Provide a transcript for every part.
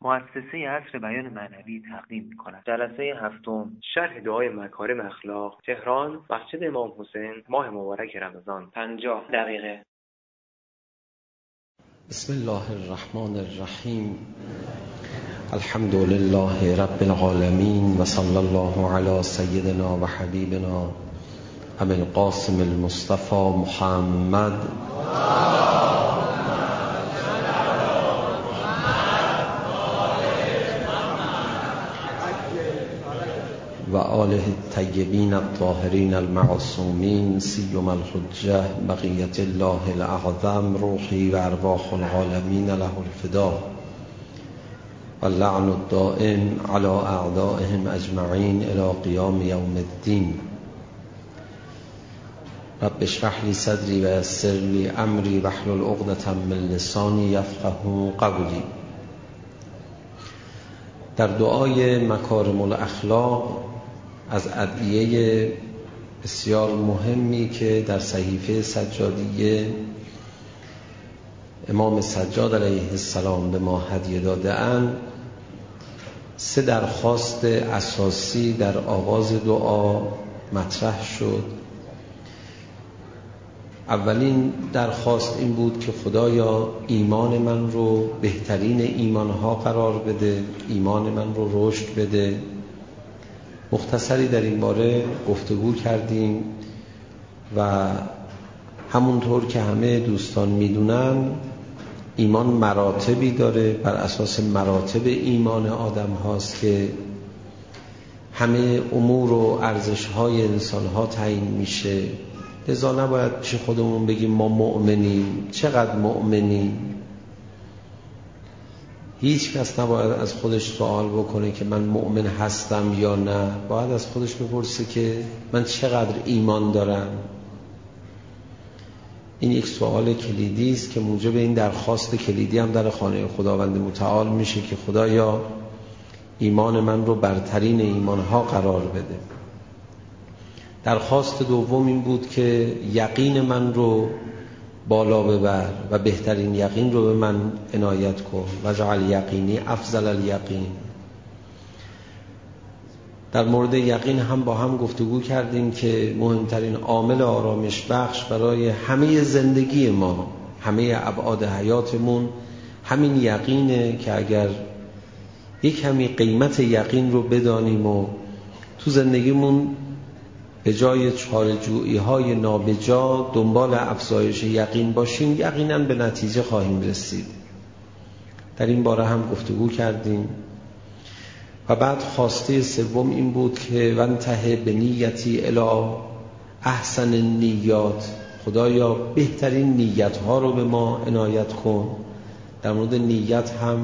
مؤسسه عصر بیان معنوی تقدیم می‌کند. جلسه هفتم، شرح دعای مکارم اخلاق، تهران، مسجد امام حسین، ماه مبارک رمضان. 50 دقیقه. بسم الله الرحمن الرحیم. الحمد لله رب العالمین و صلی الله علی سیدنا و حبیبنا ابی القاسم المصطفى محمد و آله الطیبین الطاهرین المعصومین سیما الحجة بقیة الله الاعظم روحی و ارواح العالمین له الفدا و اللعن الدائم علی اعدائهم اجمعین الی قیام یوم الدین. رب اشرح لی صدری و یسر لی امری واحلل عقدة من لسانی یفقهوا قولی. در دعای مکارم الاخلاق از ادعیه بسیار مهمی که در صحیفه سجادیه امام سجاد علیه السلام به ما هدیه داده اند، 3 درخواست اساسی در آغاز دعا مطرح شد. اولین درخواست این بود که خدایا ایمان من رو بهترین ایمانها قرار بده، ایمان من رو رشد بده. مختصری در این باره گفتگو کردیم و همونطور که همه دوستان میدونن ایمان مراتبی داره، بر اساس مراتب ایمان آدم هاست که همه امور و ارزش های انسان ها تعیین میشه. لذا نباید پیش خودمون بگیم ما مؤمنیم، چقدر مؤمنیم. هیچ کس نباید از خودش سوال بکنه که من مؤمن هستم یا نه، باید از خودش بپرسه که من چقدر ایمان دارم. این یک سوال کلیدی است که موجب این درخواست کلیدی هم در خانه خداوند متعال میشه که خدایا ایمان من رو برترین ایمانها قرار بده. درخواست دوم این بود که یقین من رو بالا ببر و بهترین یقین رو به من عنایت کن و جعل یقینی افضل الیقین. در مورد یقین هم با هم گفتگو کردیم که مهمترین عامل آرامش بخش برای همه زندگی ما، همه ابعاد حیاتمون همین یقینه که اگر یک کمی قیمت یقین رو بدانیم و تو زندگیمون به جای چاره‌جویی های نابجا دنبال افزایش یقین باشیم، یقینا به نتیجه خواهیم رسید. در این باره هم گفتگو کردیم. و بعد خواسته سوم این بود که وانتهی به نیتی الی احسن النیات، خدایا بهترین نیت ها رو به ما عنایت کن. در مورد نیت هم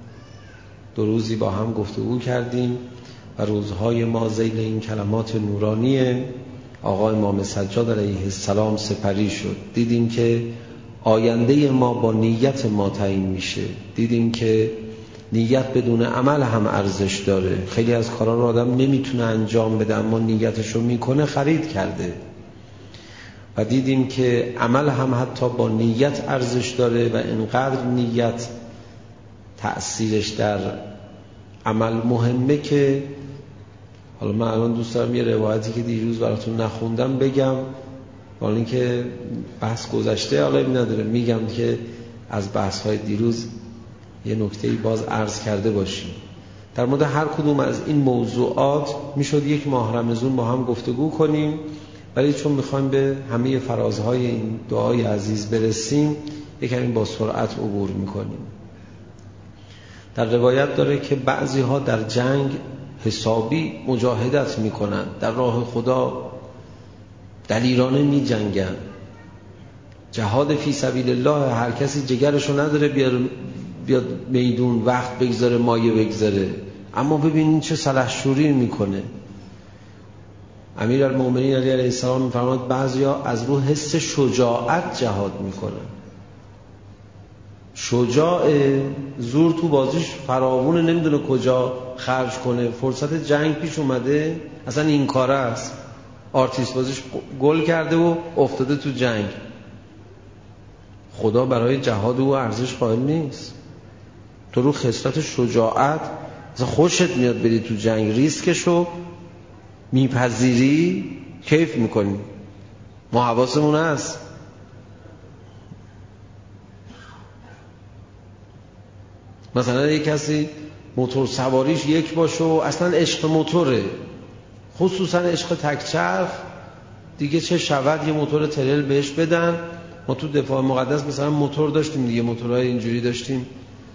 2 روزی با هم گفتگو کردیم و روزهای ما ذیل این کلمات نورانی آقا امام سجاد علیه السلام سپری شد. دیدیم که آینده ما با نیت ما تعیین میشه. دیدیم که نیت بدون عمل هم ارزش داره. خیلی از کارا رو آدم نمیتونه انجام بده اما نیتشو میکنه خرید کرده. و دیدیم که عمل هم حتی با نیت ارزش داره و اینقدر نیت تأثیرش در عمل مهمه که حالا من الان دوست دارم یه روایتی که دیروز براتون نخوندم بگم، حالا اینکه بحث گذشته حالا نداره، میگم که از بحث‌های دیروز یه نکته‌ای باز عرض کرده باشیم. در مورد هر کدوم از این موضوعات میشد 1 ماه رمضان با هم گفتگو کنیم، ولی چون میخوایم به همه فرازهای این دعای عزیز برسیم یکمی با سرعت عبور میکنیم. در روایت داره که بعضی ها در جنگ حسابی مجاهدت میکنن، در راه خدا دلیرانه می جنگن. جهاد فی سبیل الله، هر کسی جگرشو نداره بیاد میدون وقت بگذاره مایه بگذاره، اما ببینین چه سلحشوری میکنه. امیرالمومنین علی علیه السلام میفرماد بعضیا از رو حس شجاعت جهاد میکنن. شجاع زور تو بازیش فراوونه، نمیدونه کجا خرج کنه. فرصت جنگ پیش اومده، اصلا این کاره است، آرتیست بازیش گل کرده و افتاده تو جنگ. خدا برای جهاد او ارزش قائل نیست. تو رو خصلت شجاعت، مثلا خوشت میاد بری تو جنگ، ریسکشو میپذیری، کیف میکنی. ما حواسمون هست. مثلا یک کسی موتور سواریش یک باشه و اصلا عشق موتوره، خصوصا عشق تکچرخ، دیگه چه شود یه موتور ترل بهش بدن. ما تو دفاع مقدس مثلا موتور داشتیم دیگه، موتورهای اینجوری داشتیم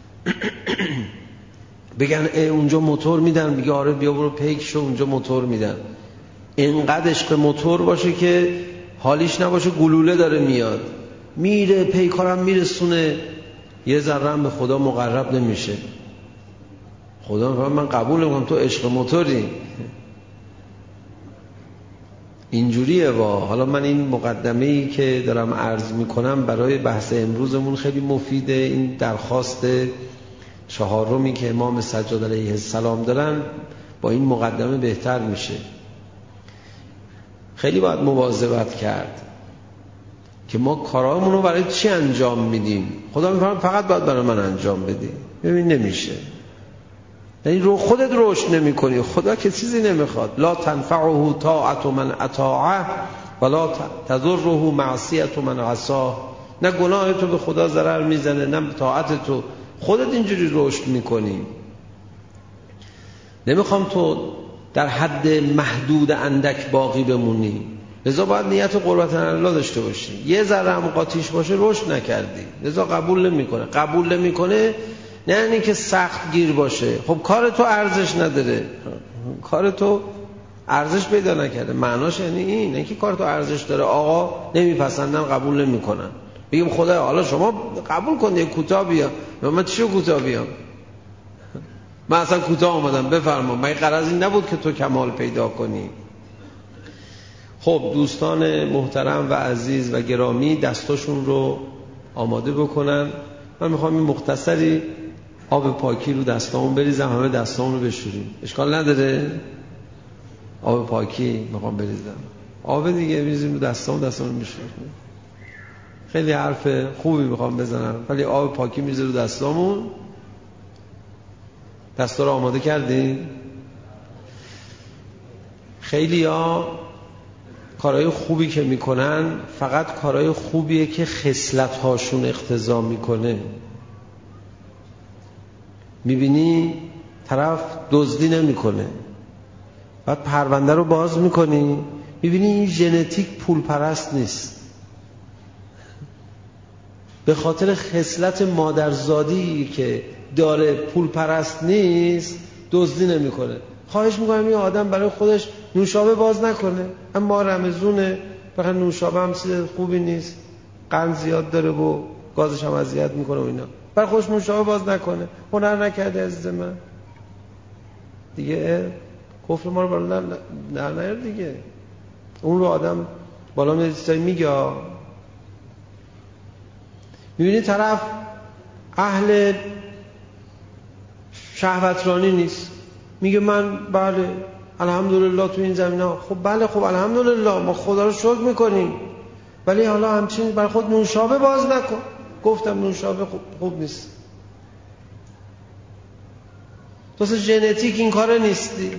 بگن اونجا موتور میدن، میگه آره بیا برو پیک شو، اونجا موتور میدن. اینقدر عشق موتور باشه که حالیش نباشه گلوله داره میاد، میره پیکارم میرسونه، یه ذره هم به خدا مقرب نمیشه. خدا میگه من قبول میکنم تو عشق موتوری. اینجوریه. حالا من این مقدمه‌ای که دارم عرض میکنم برای بحث امروزمون خیلی مفیده. این درخواست چهارمی که امام سجاد علیه السلام دارن با این مقدمه بهتر میشه. خیلی باید مواظبت کرد که ما کارامون رو برای چی انجام میدیم. خدا میفرماید فقط باید برای من انجام بدی. ببین نمیشه، یعنی رو خودت رشد نمی کنی. خدا که چیزی نمیخواد. لا تنفعه طاعت من اطاعه ولا تضره معصیت من عصاه. نه گناه تو به خدا ضرر میزنه نه طاعت تو، خودت اینجوری رشد میکنی. نمیخوام تو در حد محدود اندک باقی بمونی، لذا باید نیت قربت الله داشته باشی. یه ذره هم قاطیش باشه رشد نکردی، لذا قبول نمیکنه. قبول نمیکنه نه یعنی که سخت گیر باشه. خب کار تو ارزش نداره، کار تو ارزش پیدا نکرده. معناش یعنی این نه که کار تو ارزش داره، آقا نمیپسندن قبول نمیکنن، بگیم خدا حالا شما قبول کن یه کوتاه بیا. من چیو کوتاه بیام؟ من اصلا کوتاه اومدم، بفرما. من غرض این نبود که تو کمال پیدا کنی. خب دوستان محترم و عزیز و گرامی دستاشون رو آماده بکنن. من میخوام این مختصری آب پاکی رو دستامون بریزم، همه دستامون رو بشوریم. اشکال نداره؟ آب پاکی میخوام بریزم، آب دیگه بریزیم رو دستامون رو بشوریم. خیلی حرف خوبی میخوام بزنم، ولی آب پاکی میریزه رو دستامون. دستا رو آماده کردین؟ خیلی ها کارهای خوبی که میکنن فقط کارهای خوبیه که خصلت هاشون اقتضا میکنه. میبینی طرف دزدی نمیکنه، بعد پرونده رو باز میکنی میبینی این ژنتیک پول پرست نیست، به خاطر خصلت مادرزادی که داره پول پرست نیست دزدی نمیکنه. خواهش میکنم این آدم برای خودش نوشابه باز نکنه. اما رمضونه، فقط نوشابه هم چیز خوبی نیست، قند زیاد داره و گازش هم اذیت میکنه و اینا. برای خودش نوشابه باز نکنه. هنر نکرده عزیز من دیگه، کفر ما رو بالا در نیار دیگه. اون رو آدم بالا میاد چیزایی میگه. میبینی طرف اهل شهوترانی نیست، میگه من بله الحمدلله تو این زمینه. خب بله، خب الحمدلله ما خدا رو شکر میکنیم، ولی حالا همچین برای خود نوشابه باز نکن. گفتم نوشابه خوب نیست، تو اصلا ژنتیک این کاره نیستی.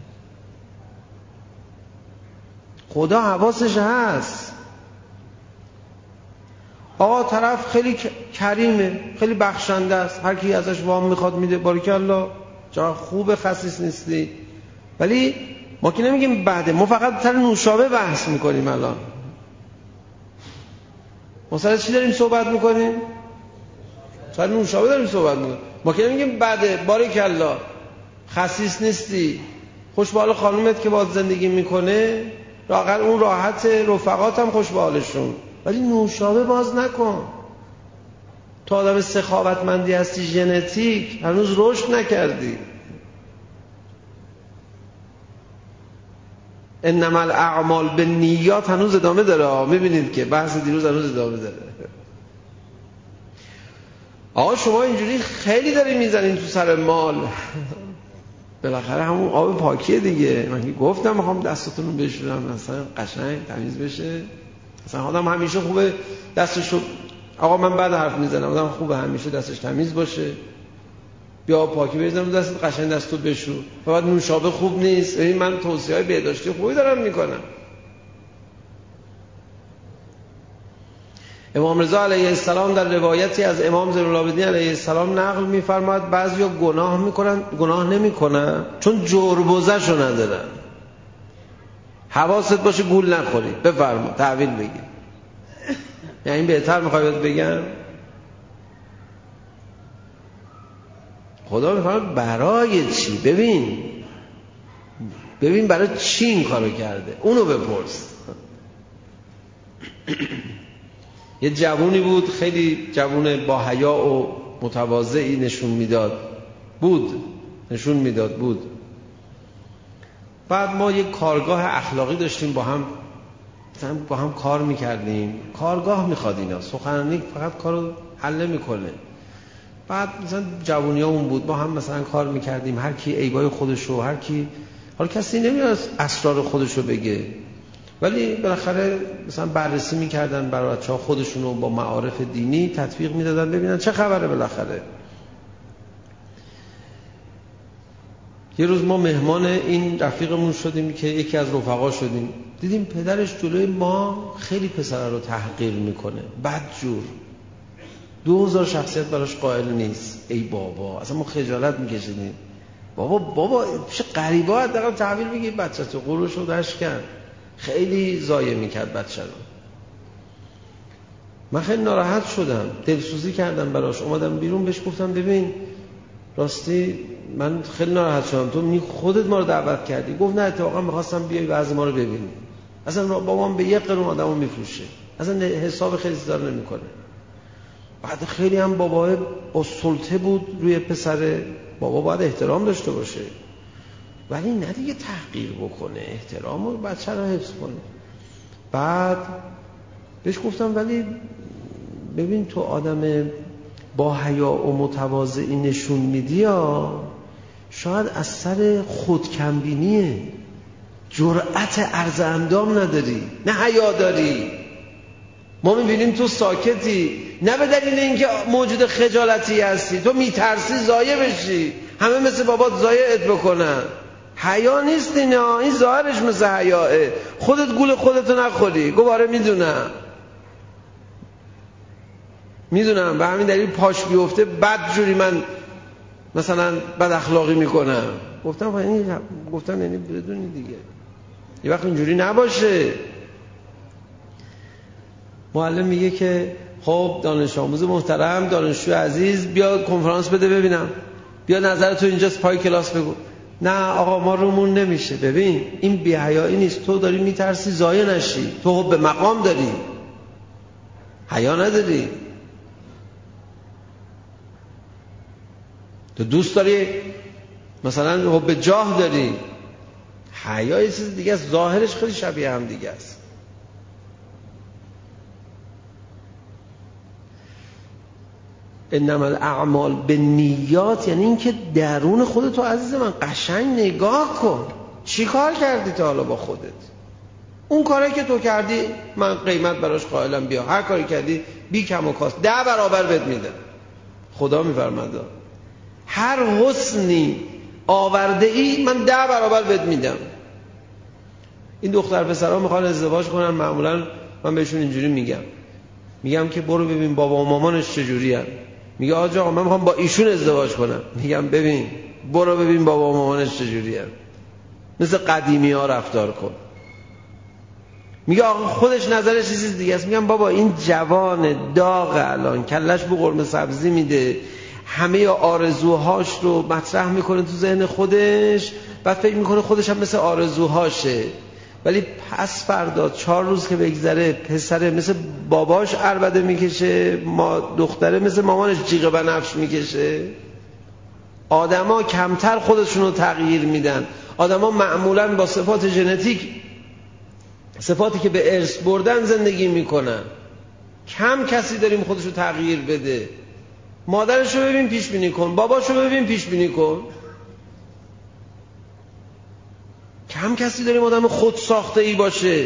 خدا حواسش هست. آقا طرف خیلی کریمه، خیلی بخشنده است، هر کی ازش وام میخواد میده، باریکالله چرا خوبه، خسیس نیستی. ولی ما که نمیگیم بده، ما فقط سر نوشابه بحث میکنیم. الان ما سر چی داریم صحبت میکنیم؟ سر نوشابه داریم صحبت میکنیم. ما که نمیگیم بده، باریکالله خسیس نیستی، خوش به حال خانومت که باهات زندگی میکنه، لااقل اون راحت، رفقات هم خوش به حالشون، ولی نوشابه باز نکن. تو آدم سخاوتمندی هستی، ژنتیک هنوز رشد نکردی. انما الاعمال بالنیات هنوز ادامه داره. میبینید که بحث دیروز هنوز ادامه داره. آقا شما اینجوری خیلی داری میزنین تو سر مال. بالاخره همون آب پاکیه دیگه. من گفتم میخوام دستتون رو بشورم مثلا قشنگ تمیز بشه. مثلا آدم همیشه خوبه دستشو، آقا من بعد حرف میزنم، آدم خوبه همیشه دستش تمیز باشه. بیا پاکی بریزم دست، قشنگ دستو بشور. فقط نوشابه خوب نیست. این من توصیه‌های بهداشتی خوبی دارم میکنم. امام رضا علیه السلام در روایتی از امام زین العابدین علیه السلام نقل می‌فرماید بعضیا گناه نمی‌کنن چون جربوزه‌شو ندارن. حواست باشه گول نخوری. بفرما تعویل بگیر. یعنی این بهتر می‌خوای بگم؟ خدا می‌فرماید برای چی؟ ببین برای چی این کارو کرده. اونو بپرس. یه جوونی بود، خیلی جوون با حیا و متواضعی نشون میداد بود. بعد ما یه کارگاه اخلاقی داشتیم، با هم کار میکردیم. کارگاه میخواد اینا، سخنرانی فقط کارو حل نمیکنه. بعد مثلا جوونیامون بود، با هم مثلا کار میکردیم، هر کی عیبای خودشو، هر کی، حالا کسی نمیاد اسرار خودشو بگه، ولی بالاخره مثلا بررسی میکردن برای بچه‌ها خودشونو با معارف دینی تطبیق میدادن ببینن چه خبره. بالاخره یه روز ما مهمان این رفیقمون شدیم که یکی از رفقا شدیم، دیدیم پدرش جلوی ما خیلی پسر رو تحقیر میکنه، بدجور، 2000 شخصیت براش قائل نیست. ای بابا، اصلا ما خجالت میکشیدیم. بابا چه غریبه، حداقل تحویل بگی بچه تو قروش رو دشت کرد. خیلی ضایع میکرد بچه رو. من خیلی ناراحت شدم، دلسوزی کردم براش. اومدم بیرون بهش گفتم ببین راستی من خیلی ناراحت شدم، تو خودت ما رو دعوت کردی. گفت نه اتفاقا میخواستم بیای وضع ما رو ببینی. اصلا بابام به 1 قرون آدمو میفروشه، اصلا حساب خیلی زیاد نمیکنه. بعد خیلی هم بابا با سلطه بود روی پسر. بابا باید احترام داشته باشه، ولی نه دیگه تحقیر بکنه، احترام رو بچه رو حفظ کنه. بعد بهش گفتم ولی ببین تو آدم با حیا و متواضعی نشون میدی یا شاید از سر خودکمبینیه، جرأت عرض اندام نداری، نه حیا داری. ما میبینیم تو ساکتی، نه به دلیل اینکه موجود خجالتی هستی، تو میترسی ضایع بشی، همه مثل بابات ضایعت بکنن. حیا نیست اینا، این ظاهرش مثل حیاه. خودت گول خودتو نخوری. گفت آره میدونم به همین دلیل پاش بیفته بد جوری من مثلا بد اخلاقی میکنم. گفتم یعنی بدونی دیگه یه وقت اینجوری نباشه. معلم میگه که خب دانش آموز محترم، دانشجو عزیز، بیا کنفرانس بده ببینم، بیا نظرتو اینجاست پای کلاس بگو. نه آقا ما رومون نمیشه. ببین این بی‌حیایی نیست، تو داری میترسی ضایع نشی، تو حب مقام داری، حیا نداری، تو دوست داری مثلا حب جاه داری. حیا یه چیز دیگه است، ظاهرش خیلی شبیه هم دیگه است. انما الاعمال بالنیات، یعنی این که درون خودتو عزیز من قشنگ نگاه کن. چی کار کردی تا حالا با خودت؟ اون کاری که تو کردی من قیمت براش قائلم، بیا هر کاری کردی بی کم و کاست 10 برابر بهت میده. خدا میفرماید هر حسنی آورده ای من 10 برابر بهت میدم. این دختر پسرها میخوان ازدواج کنن، معمولا من بهشون اینجوری میگم که برو ببین بابا و مامانش چجوری هست. میگه آقا من میخوام با ایشون ازدواج کنم. میگم ببین برو ببین بابا و مامانش چجوری هست، مثل قدیمی ها رفتار کن. میگه آقا خودش نظرش چیز دیگه است. میگم بابا این جوان داغ الان کلش به قرمه سبزی میده، همه آرزوهاش رو مطرح میکنه تو ذهن خودش، بعد فکر میکنه خودش هم مثل آرزوهاشه، ولی پس فردا 4 روز که بگذره پسره مثل باباش عربده میکشه، دختره مثل مامانش جیغ بنفش میکشه. آدما کمتر خودشونو تغییر میدن. آدما معمولا با صفات ژنتیک، صفاتی که به ارث بردن زندگی میکنن. کم کسی داریم خودشو تغییر بده. مادرشو ببین پیش بینی کن، باباشو ببین پیش بینی کن. کم کسی داریم آدم خود ساخته ای باشه.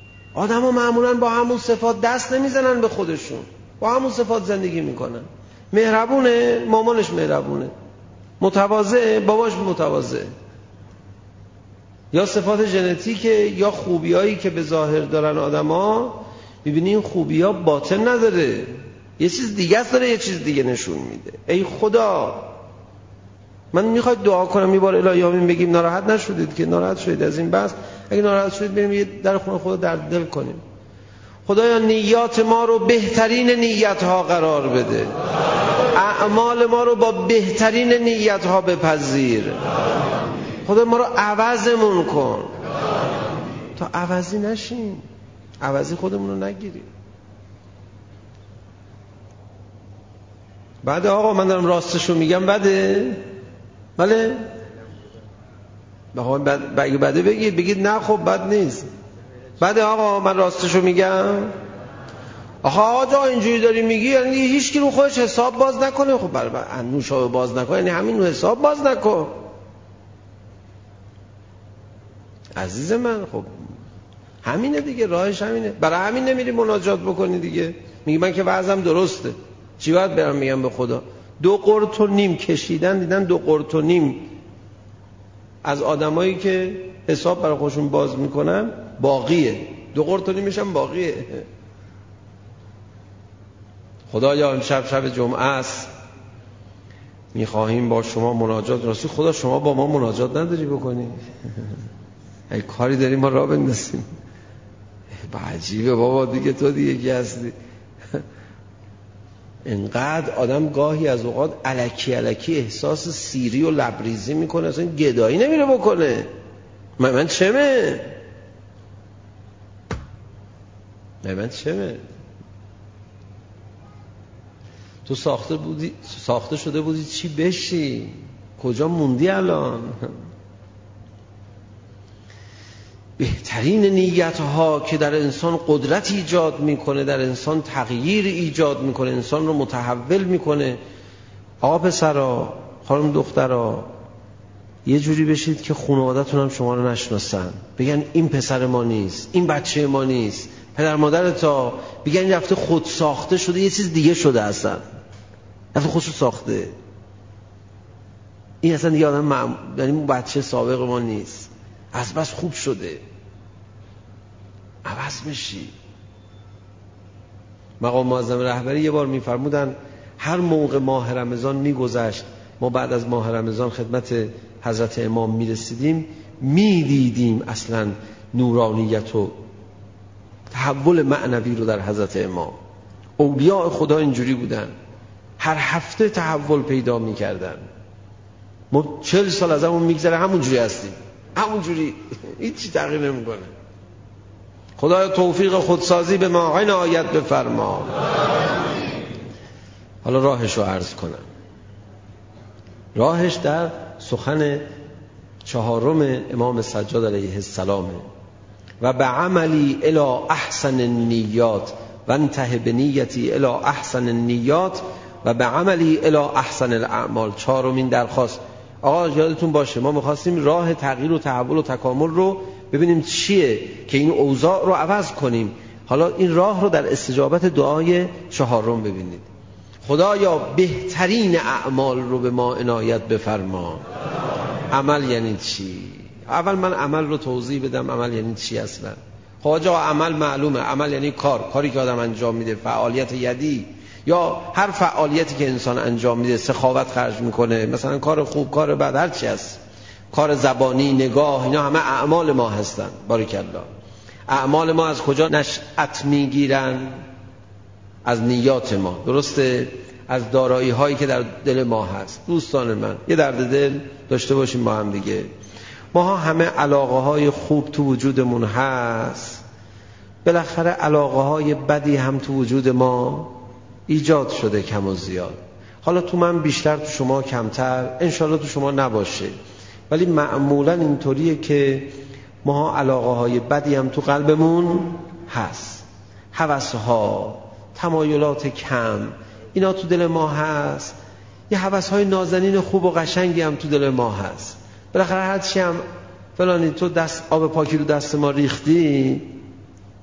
آدم ها معمولا با همون صفات دست نمیزنن به خودشون، با همون صفات زندگی میکنن. مهربونه، مامانش مهربونه. متواضع، باباش متواضع. یا صفات ژنتیک یا خوبیایی که به ظاهر دارن آدما، می‌بینی این خوبی‌ها باطن نداره، یه چیز دیگه است، داره یه چیز دیگه نشون میده. ای خدا، من میخواد دعا کنم یه بار الهی آمین بگیم ناراحت نشدید که ناراحت شدید از این بحث. اگه ناراحت شدید بریم یه در خونه خدا درد دل کنیم. خدایا نیات ما رو بهترین نیت‌ها قرار بده، اعمال ما رو با بهترین نیت‌ها بپذیر. خدا ما رو عوضمون کن تا عوضی نشیم، عوضی خودمون رو نگیریم. بعد آقا من دارم راستشو میگم بده؟ بله؟ اگه بده بگید نه خب بد نیست. بده آقا من راستشو میگم؟ آقا جا اینجوری داری میگی یعنی هیچ کی رو خودش حساب باز نکنه. خب برای انوشا باز نکنه یعنی همین رو حساب باز نکن عزیز من. خب همینه دیگه، راهش همینه. برای همین نمیری مناجات بکنی دیگه. میگی من که وضعم درسته، چی باید برم میگم به خدا؟ 2 قرط و نیم کشیدن، دیدن 2 قرط و نیم از آدمایی که حساب برای خودشون باز میکنن باقیه. 2 قرط و نیمش هم باقیه. خدایا امشب شب جمعه است، میخواهیم با شما مناجات. راستی خدا شما با ما مناجات نداری بکنی؟ ای کاری داریم ما راه بندازیم؟ عجیبه بابا، دیگه تو دیگه کی هستی؟ انقدر آدم گاهی از اوقات الکی احساس سیری و لبریزی میکنه، اصلا گدایی نمیره بکنه. من چمه؟ تو ساخته شده بودی چی بشی؟ کجا موندی الان؟ بهترین نیت‌ها که در انسان قدرت ایجاد میکنه، در انسان تغییر ایجاد میکنه، انسان رو متحول میکنه. آقا پسرا، خانم دخترا، یه جوری بشید که خانواده‌تون هم شما رو نشناسن، بگن این پسر ما نیست، این بچه ما نیست. پدر مادرتا بگن این رفته خود ساخته شده، یه چیز دیگه شده، اصلا رفته خودشو ساخته. این اصلا دیگه آدم یعنی بچه سابق ما نیست، از بس خوب شده، عوض میشی. مقام معظم رهبری یه بار میفرمودن هر موقع ماه رمضان میگذشت، ما بعد از ماه رمضان خدمت حضرت امام میرسیدیم، میدیدیم اصلا نورانیت و تحول معنوی رو در حضرت امام. اولیاء خدا اینجوری بودن، هر هفته تحول پیدا میکردن. ما 40 سال از همون میگذره همونجوری هستیم، همونجوری، هیچی تغییر نمیکنه. خدای توفیق خودسازی به ما عنایت بفرما. حالا راهش رو عرض کنم. راهش در سخن 4 امام سجاد علیه السلام: و به عملی الی احسن النیات و انتهی به نیتی الی احسن النیات و به عملی الی احسن الاعمال. 4مین درخواست. آقا یادتون باشه ما می‌خواستیم راه تغییر و تحول و تکامل رو ببینیم چیه که این اوضاع رو عوض کنیم. حالا این راه رو در استجابت دعای 4 ببینید. خدایا بهترین اعمال رو به ما عنایت بفرما. عمل یعنی چی؟ اول من عمل رو توضیح بدم. عمل یعنی چی اصلا؟ خواجه عمل معلومه، عمل یعنی کاری که آدم انجام میده، فعالیت یدی یا هر فعالیتی که انسان انجام میده، سخاوت خرج میکنه، مثلا کار خوب، کار بد، هر چی هست، کار زبانی، نگاه، اینا همه اعمال ما هستن. باریکالله. اعمال ما از کجا نشأت میگیرن؟ از نیات ما، درسته؟ از دارایی هایی که در دل ما هست. دوستان من، یه درد دل داشته باشیم با هم دیگه. ما همه علاقه های خوب تو وجودمون هست، بالاخره علاقه های بدی هم تو وجود ما ایجاد شده، کم و زیاد. حالا تو من بیشتر، تو شما کمتر، انشالله تو شما نباشه، ولی معمولا اینطوریه که ما علاقه های بدی هم تو قلبمون هست. هوس ها، تمایلات کم، اینا تو دل ما هست. یه هوس های نازنین خوب و قشنگی هم تو دل ما هست. بالاخره هر چی هم فلانی تو دست آب پاکی رو دست ما ریختی،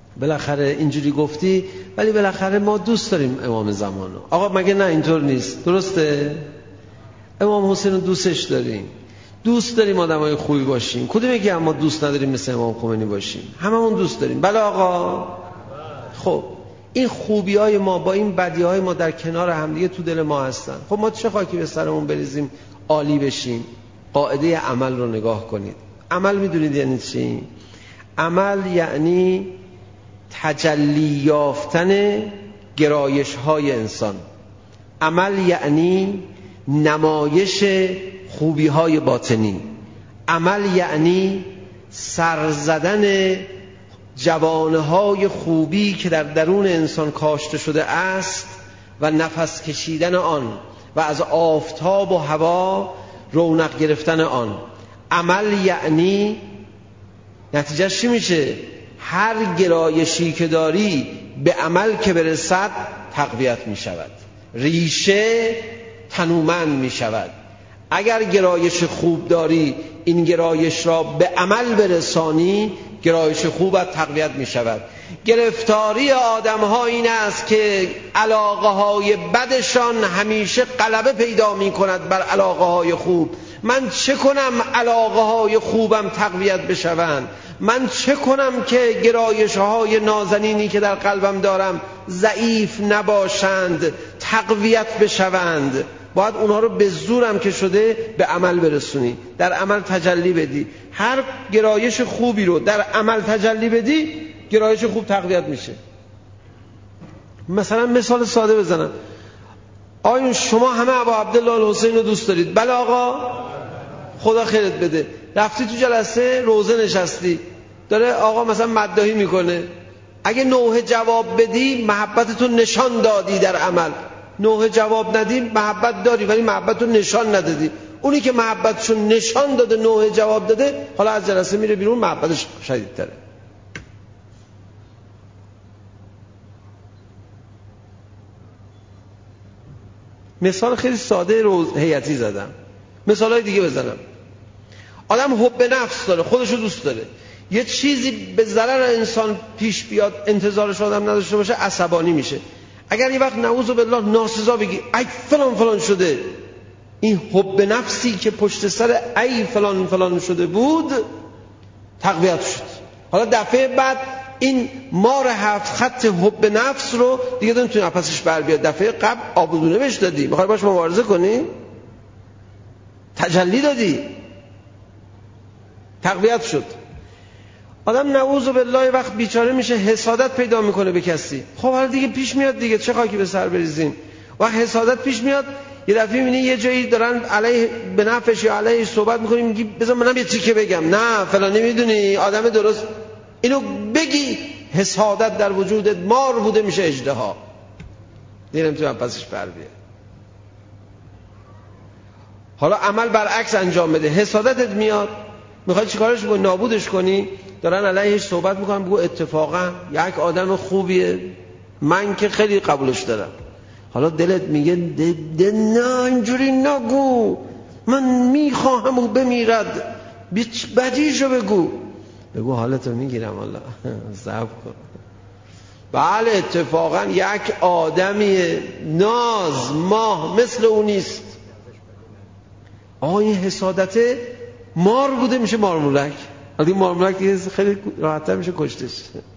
بالاخره اینجوری گفتی ولی بالاخره ما دوست داریم امام زمانو. آقا مگه نه اینطور نیست؟ درسته؟ امام حسین رو دوستش داریم، دوست داریم آدمای خوبی باشیم. کدومه که اما دوست نداریم مثل امام خمینی باشیم؟ هممون دوست داریم. بله آقا. خب این خوبی‌های ما با این بدی‌های ما در کنار همدیگه تو دل ما هستن. خب ما چه خاکی به سرمون بریزیم عالی بشیم؟ قاعده عمل رو نگاه کنید. عمل میدونید یعنی چی؟ عمل یعنی تجلی یافتن گرایش‌های انسان. عمل یعنی نمایش خوبی‌های باطنی. عمل یعنی سر زدن جوانه‌های خوبی که در درون انسان کاشته شده است و نفس کشیدن آن و از آفتاب و هوا رونق گرفتن آن. عمل یعنی نتیجهش چی میشه؟ هر گرایشی که داری به عمل که برسد تقویت می شود، ریشه تنومند می شود. اگر گرایش خوب داری این گرایش را به عمل برسانی گرایش خوبت تقویت می شود. گرفتاری آدم ها این است که علاقه های بدشان همیشه غلبه پیدا می کند بر علاقه های خوب. من چه کنم علاقه های خوبم تقویت بشوند؟ من چه کنم که گرایش های نازنینی که در قلبم دارم ضعیف نباشند، تقویت بشوند؟ باید اونها رو به زورم که شده به عمل برسونی، در عمل تجلی بدی. هر گرایش خوبی رو در عمل تجلی بدی گرایش خوب تقویت میشه. مثلا مثال ساده بزنم، آیا شما همه ابا عبدالله الحسین رو دوست دارید؟ بله آقا. خدا خیرت بده، رفتی تو جلسه روزه نشستی، داره آقا مثلا مداحی میکنه، اگه نوحه جواب بدی محبتتون نشان دادی در عمل. نوحه جواب ندی محبت داری ولی محبتتون نشان ندادی. اونی که محبتشون نشان داده نوحه جواب داده حالا از جلسه میره بیرون محبتش شدیدتره. مثال خیلی ساده هیئتی زدم، مثالای دیگه بزنم. آدم حب نفس داره، خودشو دوست داره، یه چیزی به ضرر انسان پیش بیاد انتظارش آدم نداشته باشه عصبانی میشه. اگر یه وقت نعوذ بالله ناسزا بگی ای فلان فلان شده، این حب نفسی که پشت سر ای فلان فلان شده بود تقویت شد. حالا دفعه بعد این مار 7 خط حب نفس رو دیگه نمیتونی پسش بر بیاد. دفعه قبل آبودونه بهش دادی، میخوای باش مبارزه کنی، تجلی دادی، تقویت شد. آدم نعوذ بالله وقت بیچاره میشه حسادت پیدا میکنه به کسی. خب حالا دیگه پیش میاد دیگه، چه خاکی به سر بریزیم. وقت حسادت پیش میاد یه دفعه میبینی یه جایی دارن علیه به نفعش یا علیه صحبت میکنی، میگی بذار منم یه تیکه بگم. نه فلان نمیدونی آدم درست اینو بگی، حسادت در وجودت مار بوده میشه اژدها، دیرم تو پسش بر بیاد. حالا عمل برعکس انجام بده، حسادتت میاد، میخوای چیکارش کنی؟ نابودش کنی. دارن علیهش صحبت میکنن، بگو اتفاقا یک آدم خوبیه، من که خیلی قبولش دارم. حالا دلت میگه نه اینجوری نگو، من میخواهم او بمیرد، بدیشو بگو حالتو میگیرم الله صبر کن. بله اتفاقا یک آدمی ناز ماه مثل اون نیست. این حسادت مار بوده میشه مارمولک. حالا این مارمولک خیلی راحت‌تر میشه کشتش.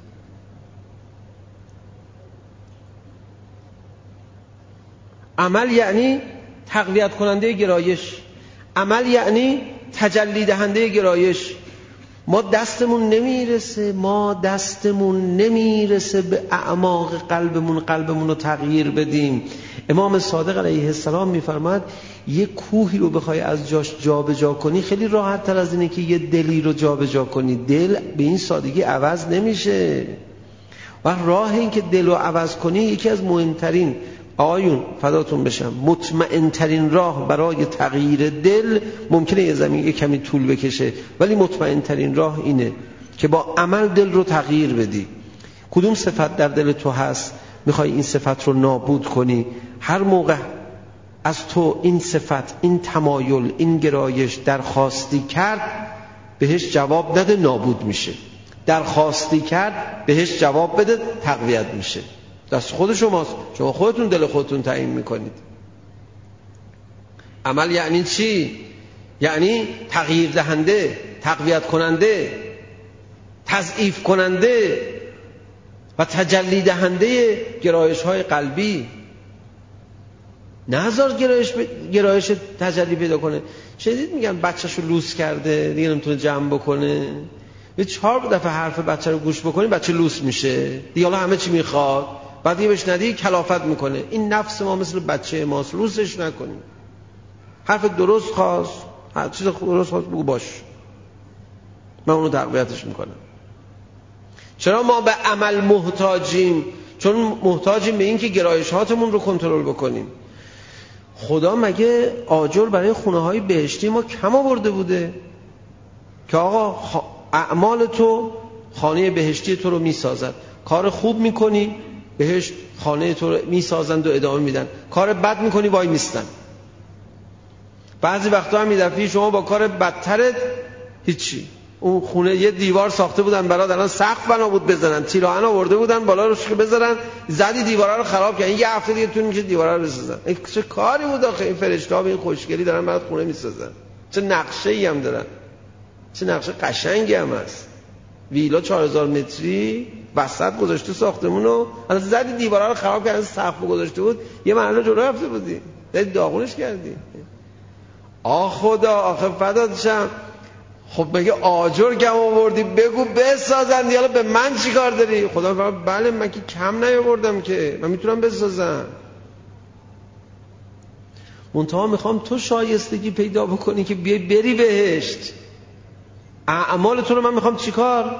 عمل یعنی تقویت کننده گرایش، عمل یعنی تجلی دهنده گرایش. ما دستمون نمیرسه به اعماق قلبمون رو تغییر بدیم. امام صادق علیه السلام میفرماد یه کوهی رو بخوای از جاش جابجا کنی خیلی راحت تر از اینه که یه دلی رو جابجا کنی. دل به این سادگی عوض نمیشه و راه این که دل رو عوض کنی یکی از مهمترین، آقایون فداتون بشم، مطمئن ترین راه برای تغییر دل، ممکنه یه زمین یه کمی طول بکشه ولی مطمئن ترین راه اینه که با عمل دل رو تغییر بدی. کدوم صفت در دل تو هست میخوای این صفت رو نابود کنی؟ هر موقع از تو این صفت، این تمایل، این گرایش درخواستی کرد بهش جواب نده، نابود میشه. درخواستی کرد بهش جواب بده، تقویت میشه. دست خود شماست، شما خودتون دل خودتون تعیین میکنید. عمل یعنی چی؟ یعنی تغییر دهنده، تقویت کننده، تضعیف کننده و تجلی دهنده گرایش های قلبی. نه هزار گرایش تجلی پیدا کنه. شدید میگن بچه‌شو لوس کرده دیگه نمیتونه جمع بکنه، یه 4 دفعه حرف بچه رو گوش بکنی بچه لوس میشه دیگه، حالا همه چی میخواد، بعد دیگه بهش ندی کلافت میکنه. این نفس ما مثل بچه ماست، لوسش نکنیم. حرف درست خواست، هر چیز درست خواست بگو باش، من اونو تقویتش میکنم. چرا ما به عمل محتاجیم؟ چون محتاجیم به این که گرایشاتمون رو کنترل بکنیم. خدا مگه آجر برای خونه های بهشتی ما کم آورده بوده که آقا اعمال تو خانه بهشتی تو رو میسازد، کار خوب میکنی بهشت خانه تو رو میسازند و ادامه میدن، کار بد میکنی وای میستن. بعضی وقتا هم میدفعی شما با کار بدترت هیچی، اون خونه یه دیوار ساخته بودن برات، الان سقف بنا بود بزنن، تیراهن آورده بودن بالا روش بزنن، زدی دیوارا رو خراب کردن، یه هفته دیگه طول میشه دیوارا رو بسازن. این چه کاری بود آخه؟ این فرشته‌ها به این خوشگلی دارن برات خونه میسازن، چه نقشه‌ای هم دارن، چه نقشه قشنگی هم هست. ویلا 4000 متری وسط گذاشته ساختمونو، الان زدی دیوارا رو خراب کردن، سقف گذاشته بود یه مرحله جلو رفته بودی، دید داغونش کردی. خدا آخه فدات شم، خب مگه آجر کم آوردی بگو بسازن، حالا به من چی کار داری؟ خدا فرمود بله من که کم نیاوردم که، من میتونم بسازم. منتها میخوام تو شایستگی پیدا بکنی که بیای بری بهشت. اعمال تو رو من میخوام چیکار؟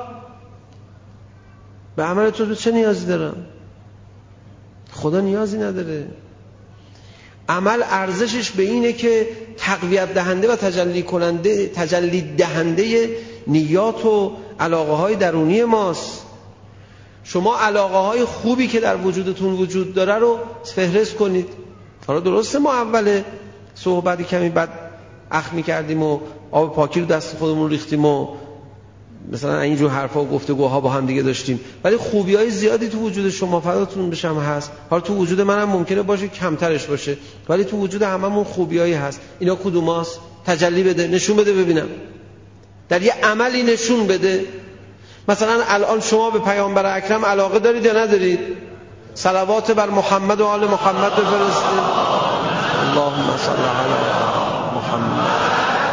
به عمل تو چه نیازی دارم؟ خدا نیازی نداره. عمل ارزشش به اینه که تقویت دهنده و تجلی دهنده نیات و علاقه های درونی ماست. شما علاقه های خوبی که در وجودتون وجود داره رو فهرست کنید. حالا درسته ما اول صحبتی کمی بعد اخ می‌کردیم و آب پاکی رو دست خودمون ریختیم و مثلا اینجور حرفا و گفتگوها با هم دیگه داشتیم، ولی خوبی‌های زیادی تو وجود شما فداتون بشم هست. حالا تو وجود منم ممکنه باشه کمترش باشه، ولی تو وجود هممون خوبیایی هست. اینا کدوماست؟ تجلی بده، نشون بده ببینم، در یه عملی نشون بده. مثلا الان شما به پیامبر اکرم علاقه دارید یا ندارید؟ صلوات بر محمد و آل محمد بفرستید. اللهم صل علی محمد.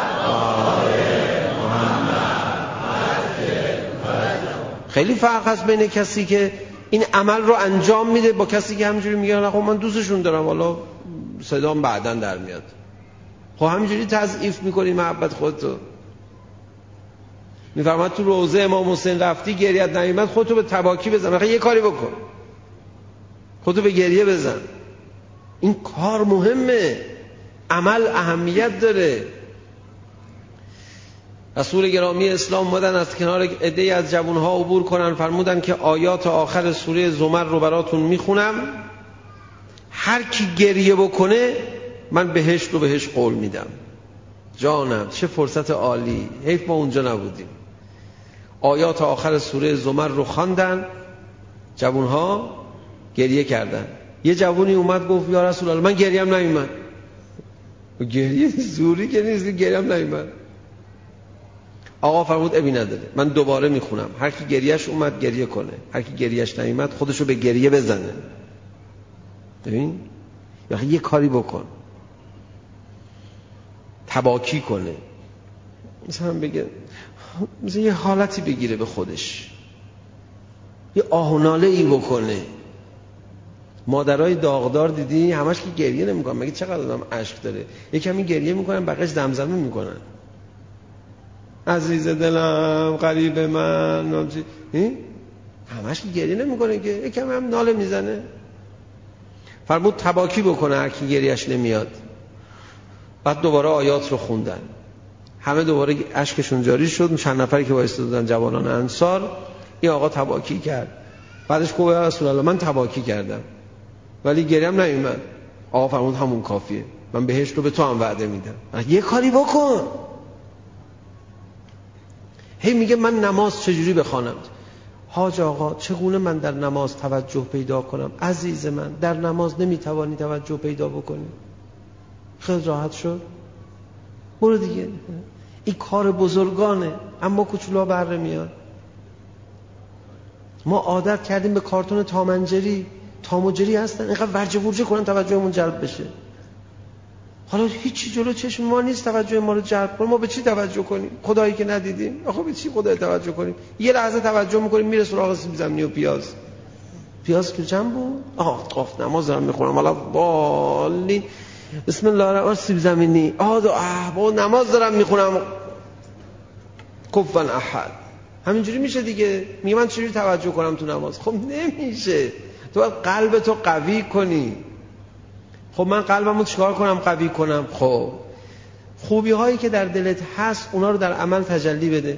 خیلی فرق هست بین کسی که این عمل رو انجام میده با کسی که همینجوری میگه خب من دوستشون دارم حالا صدام بعداً در میاد. خب همینجوری تضعیف میکنی محبت خودتو. میفرماد تو روضه امام حسین رفتی گریت نمیاد، خودتو به تباکی بزن، مثلا یه کاری بکن، خودتو به گریه بزن. این کار مهمه، عمل اهمیت داره. رسول گرامی اسلام اومدن از کنار عده‌ای از جوانها عبور کنن، فرمودن که آیات آخر سوره زمر رو براتون میخونم، هر کی گریه بکنه من بهشت رو بهش قول میدم. جانم چه فرصت عالی، حیف ما اونجا نبودیم. آیات آخر سوره زمر رو خواندن، جوانها گریه کردن. یه جوانی اومد گفت یا رسول الله من گریم نمیاد. گریه زوری که نیست، گریم نمیاد. آقا فرمود ابی نداره، من دوباره میخونم، هر کی گریهش اومد گریه کنه، هر کی گریهش نیومد خودشو به گریه بزنه. ببین یه کاری بکن، تباکی کنه، مثلا بگه، مثلا یه حالتی بگیره به خودش، یه آه و ناله ای بکنه. مادرای داغدار دیدی همش که گریه نمیکنن، مگه چقدر آدم اشک داره؟ یه کمی گریه میکنن بقیش زمزمه میکنن، عزیز دلم، غریب من، همش که گریه نمیکنه که، یکم هم ناله میزنه. فرمود تباکی بکنه هر کی گریهش نمیاد. بعد دوباره آیات رو خوندن، همه دوباره اشکشون جاری شد. چند نفری که وایسادن جوانان انصار، این آقا تباکی کرد. بعدش گفت یا رسول الله من تباکی کردم ولی گریم نیومد. آقا فرمود همون کافیه، من بهشت رو به تو هم وعده میدم، یه کاری بکن. هی میگه من نماز چجوری بخوانم؟ حاج آقا چگونه من در نماز توجه پیدا کنم؟ عزیز من در نماز نمیتوانی توجه پیدا بکنی. خیلی راحت شد، برو دیگه. این کار بزرگانه اما کوچولو بره میاد. ما عادت کردیم به کارتون تام و جری هستن اینقدر ورجه ورجه کنن توجهمون جلب بشه. حالا هیچی جلو چشم ما نیست توجه ما رو جلب کنه. ما به چی توجه کنیم؟ خدایی که ندیدیم. آخه به چی خدای توجه کنیم؟ یه لحظه توجه میکنیم میره سراغ سیب زمینی و پیاز که چند بود؟ نماز دارم میخونم حالا بالین بسم الله الرحمن سیب زمینی با نماز دارم میخونم کفن احد. همینجوری میشه دیگه. میگه من چجوری توجه کنم تو نماز؟ خب نمیشه. تو باید قلبتو قوی کنی. خب من قلبمو چیکار کنم قوی کنم؟ خب خوبی هایی که در دلت هست اونا رو در عمل تجلی بده.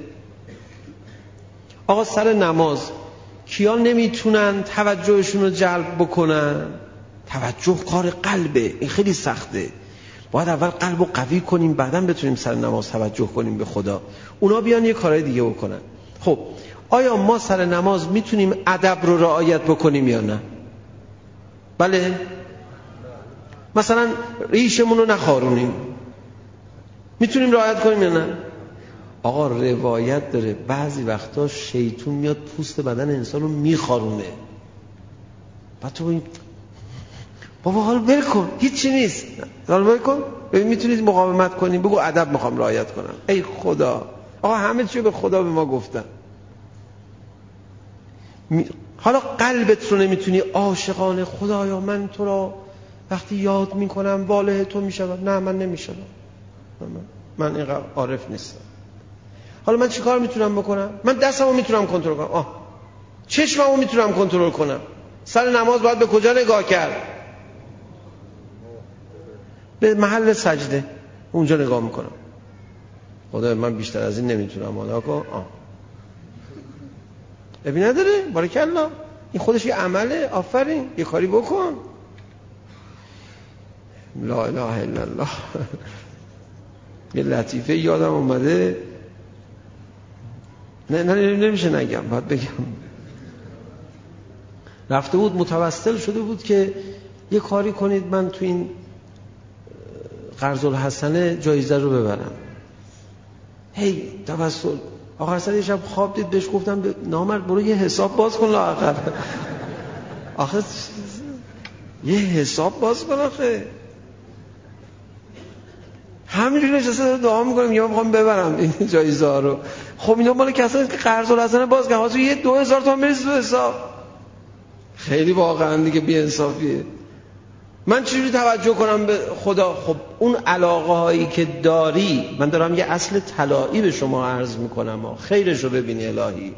آقا سر نماز کیا نمیتونن توجهشون رو جلب بکنن؟ توجه کار قلبه، این خیلی سخته. باید اول قلب رو قوی کنیم بعداً بتونیم سر نماز توجه کنیم به خدا. اونا بیان یه کارهای دیگه بکنن. خب آیا ما سر نماز میتونیم ادب رو رعایت بکنیم یا نه؟ بله. مثلا ریشمون رو نخارونیم، میتونیم رعایت کنیم یا نه؟ آقا روایت داره بعضی وقتا شیطون میاد پوست بدن انسان رو میخارونه. بعد تو بابا حال ول کن هیچی نیست، حال ول کن. میتونید مقاومت کنیم، بگو ادب میخوام رعایت کنم. ای خدا، آقا همه چی به خدا به ما گفتن. حالا قلبت رو نمیتونی عاشقانه خدایا من تو را وقتی یاد میکنم واله تو میشم. نه من نمیشم، من اینقدر عارف نیستم. حالا من چیکار میتونم بکنم؟ من دستمو میتونم کنترل کنم، چشممو میتونم کنترل کنم. سر نماز باید به کجا نگاه کرد؟ به محل سجده، اونجا نگاه میکنم. خدا من بیشتر از این نمیتونم. حالا کن ببین نداره. بارکالله، این خودش یه عمله. آفرین، یه کاری بکن. لا اله الا الله. یه لطیفه یادم اومده، نه نمیشه نگم، باید بگم. رفته بود متوسل شده بود که یه کاری کنید من تو این قرض الحسنه جایزه رو ببرم. هی توسل. آخر سر یه شب خواب دید، بهش گفتم نامرد برو یه حساب باز کن لااقل. آخه یه حساب باز کن. آخه همینجوری نشسته داره دعا میکنه میگه من میخوام ببرم این جایزه ها رو. خب اینا مال کسایی که قرض الحسنه باز کردن، واسه یه 2000 تومان بریز تو حساب. خیلی واقعا دیگه بی انصافیه. من چجوری توجه کنم به خدا؟ خب اون علاقه هایی که داری، من دارم یه اصل طلایی به شما عرض میکنم، خیرش رو ببینی الهی.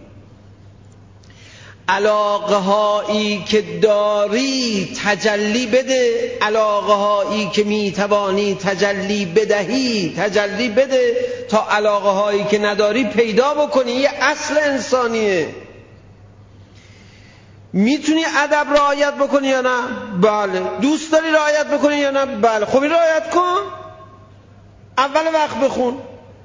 علاقه هایی که داری تجلی بده، علاقه هایی که میتوانی تجلی بدهی تجلی بده، تا علاقه هایی که نداری پیدا بکنی. یه اصل انسانیه. میتونی ادب رعایت بکنی یا نه؟ بله. دوست داری رعایت بکنی یا نه؟ بله. خب این رعایت کن. اول وقت بخون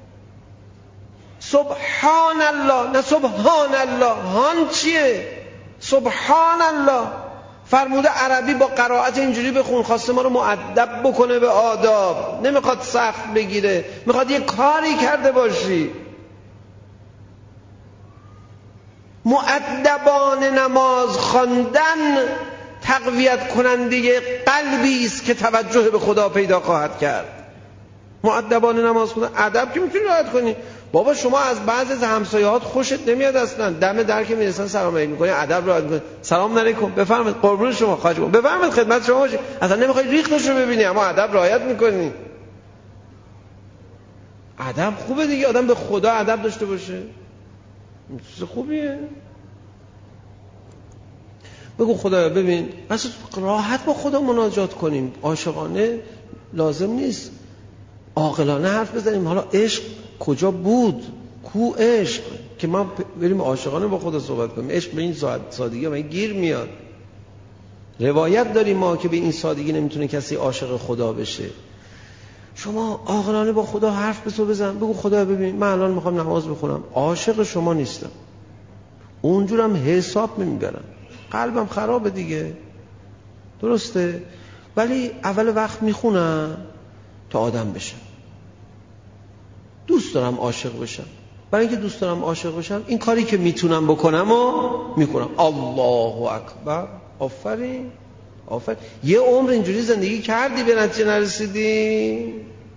سبحان الله، نه سبحان الله. هان چیه؟ سبحان الله. فرموده عربی با قرائت اینجوری بخون. خواسته ما رو مؤدب بکنه به آداب، نمیخواد سخت بگیره، میخواد یه کاری کرده باشی. مؤدبانه نماز خواندن تقویت کننده قلبی است که توجه به خدا پیدا خواهد کرد. مؤدبانه نماز خوندن، ادب که میتونی رعایت کنی. بابا شما از بعضی از همسایه‌هات خوشت نمیاد اصلا، دم در که میرسن سلام علیکم میکنی، ادب رعایت میکنی، سلام علیکم بفرمایید قربون شما خواهش می‌کنم بفرمایید خدمت شما باشی، اصلا نمیخوای ریختش رو ببینی اما ادب رعایت میکنی. ادب خوبه دیگه، آدم به خدا ادب داشته باشه، چیز خوبیه. بگو خدایا ببین اصلا راحت با خدا مناجات کنیم، عاشقانه لازم نیست، عاقلانه حرف بزنیم. حالا عشق کجا بود؟ کو عشق که ما بریم عاشقانه با خدا صحبت کنیم؟ عشق به این سادگی ما گیر میاد. روایت داریم ما که به این سادگی نمیتونه کسی عاشق خدا بشه. شما عاقلانه با خدا حرف به تو بزن، بگو خدا ببین من الان میخوام نماز بخونم، عاشق شما نیستم، اونجورم حساب نمیبرم، قلبم خرابه دیگه، درسته، ولی اول وقت میخونم تا آدم بشم، دوست دارم عاشق بشم، برای اینکه دوست دارم عاشق بشم این کاری که میتونم بکنم و میکنم. الله اکبر، آفرین آفرین. یه عمر اینجوری زندگی کردی به نتیجه نرسیدی؟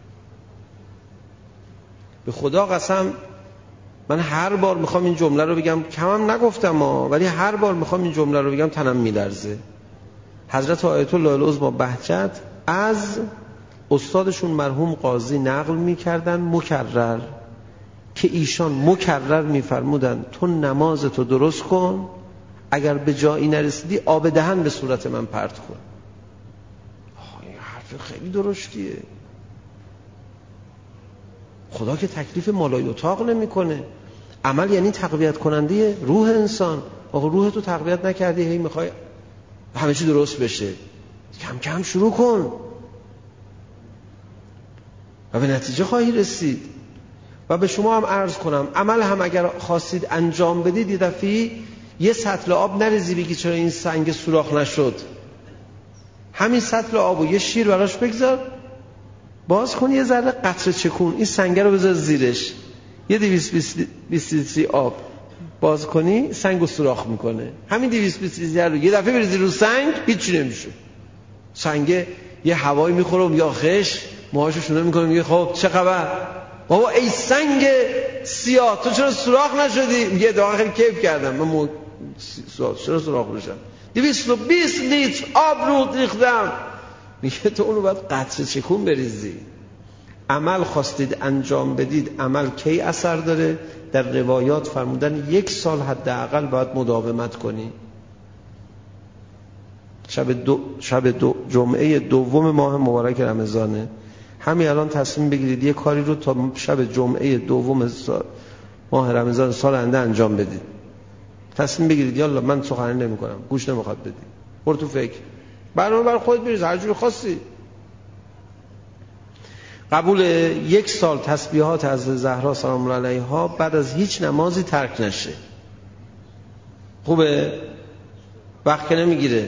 به خدا قسم من هر بار میخوام این جمله رو بگم، کمم نگفتم ولی هر بار میخوام این جمله رو بگم تنم میلرزه. حضرت آیت الله العظمی بهجت از استادشون مرحوم قاضی نقل میکردن مکرر که ایشان مکرر میفرمودن تو نمازتو درست کن، اگر به جایی نرسیدی آب دهن به صورت من پرت کن. این حرف خیلی درشتیه. خدا که تکلیف مالای اتاق نمیکنه. عمل یعنی تقویت کننده روح انسان. آقا روح تو تقویت نکردی، هی میخوای همه چی درست بشه، کم کم شروع کن و به نتیجه خواهی رسید. و به شما هم عرض کنم عمل هم اگر خواستید انجام بدید یه دفعه یه سطل آب نریزی بگی چرا این سنگ سوراخ نشد، همین سطل آبو یه شیر براش بگذار، باز کن یه ذره قطره چکون این سنگ رو بذار زیرش، یه 220 لیتر آب باز کنی سنگو سوراخ میکنه. همین 220 لیتر رو یه دفعه بریزی رو سنگ هیچی نمیشه، سنگ یه هوایی میخوره یا خش موهاشو شونه میکنه، میگه خب چه خبر بابا ای سنگ سیاه تو چرا سوراخ نشدی؟ میگه دقیقا خیلی کیف کردم من چرا سوراخ بشم، 220 لیتر آب رو ریختم. میگه تو اونو باید قطره چکون بریزی. عمل خواستید انجام بدید، عمل کی اثر داره؟ در روایات فرمودن 1 سال حداقل باید مداومت کنی. شب جمعه دوم ماه مبارک رمضانه، همین الان تصمیم بگیرید یه کاری رو تا شب جمعه دوم ماه رمضان سال آینده انجام بدید. تصمیم بگیرید یالا من سخنرانی نمی‌کنم، گوش نمیخواد بدید، برو تو فکر، برنامه بر خودت بریز هر جوری خواستی. قبول 1 سال تسبیحات از زهرا سلام الله علیها بعد از هیچ نمازی ترک نشه. خوبه؟ وقت که نمیگیره.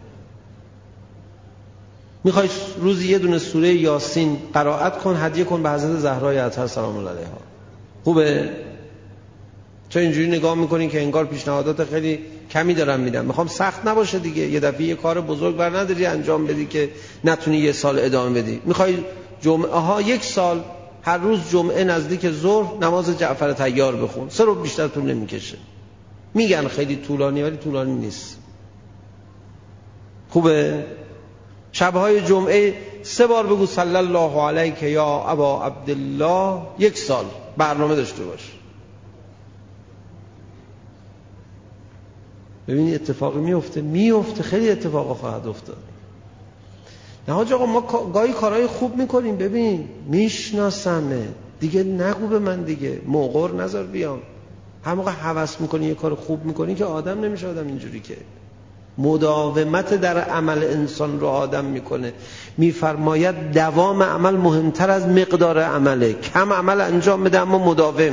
میخوای روزی یه دونه سوره یاسین قرائت کن، هدیه کن به حضرت زهرای اطهر سلام الله علیها. خوبه؟ چون اینجوری نگاه میکنین که انگار پیشنهادات خیلی کمی دارم میدم. میخوام سخت نباشه دیگه، یه دفعه یه کار بزرگ بر نداری انجام بدی که نتونی 1 سال ادامه بدی. میخوای جمعه ها 1 سال هر روز جمعه نزدیک ظهر نماز جعفر طیار بخون، 3 رو بیشتر طول نمیکشه. میگن خیلی طولانی ولی طولانی نیست. خوبه؟ شبهای جمعه 3 بار بگو صلی الله علیک یا ابا عبدالله، 1 سال برنامه داشته باش. ببینی اتفاقی میفته، خیلی اتفاقا خواهد افتاد. نه حاج آقا ما گاهی کارهای خوب میکنیم، ببین میشناسمه دیگه، نگو به من دیگه، موقر نذار بیام. هر موقع هوس میکنی یه کار خوب میکنی که آدم نمیشه آدم اینجوری، که مداومت در عمل انسان رو آدم میکنه. میفرماید دوام عمل مهمتر از مقدار عمله. کم عمل انجام بده اما مداوم.